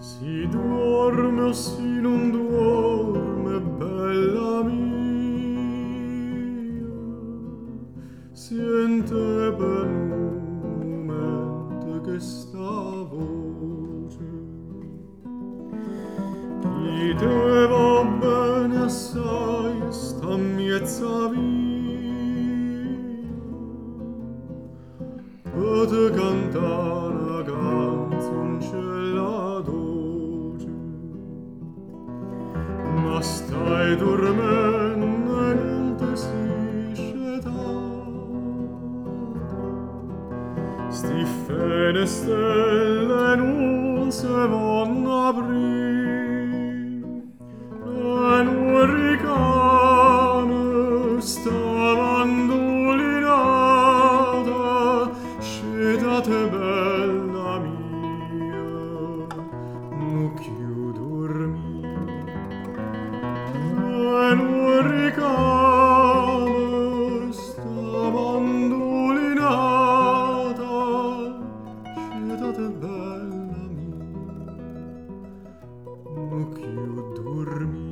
Si dorme o si non dorme, bella mia, sente per un momento che sta voce. Chi te va bene assai sta miezza via, pote cantare una canzoncella dolce, ma stai dormendo e non ti si scetata. Sti fene stelle non se vanno aprire, e non ricame sta mandolinata, scetate bella mia, non più dormi. E non ricame sta mandolinata, scetate bella mia, non più dormi.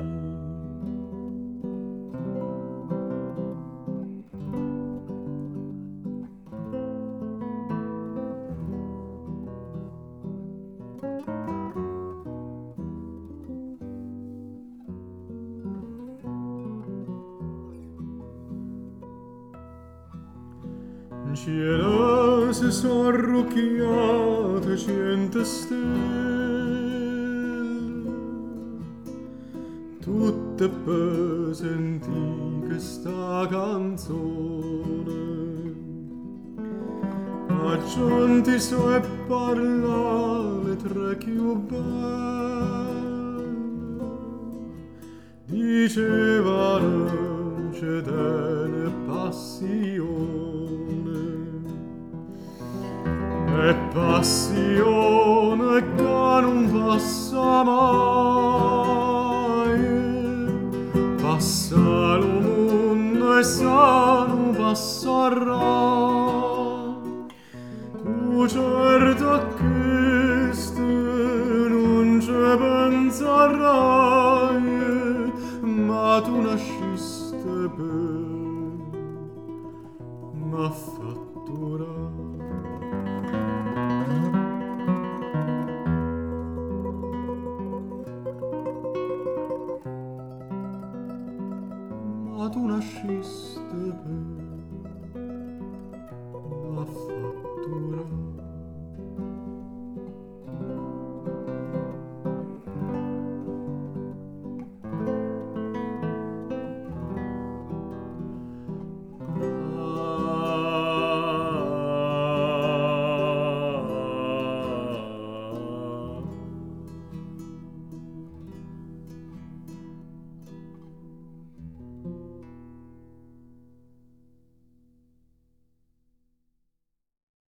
Cielo si son arrocchiate 100 stelle, tutte per sentì questa canzone. A giunti so e parlare tra più belle, diceva non c'è delle passione, e passione che non passa mai, passa lo mondo e sa non passerà. Tu certo che non ci penserai, ma tu nasciste per m'affatturare. Ma tu nasciste per m'affatturare.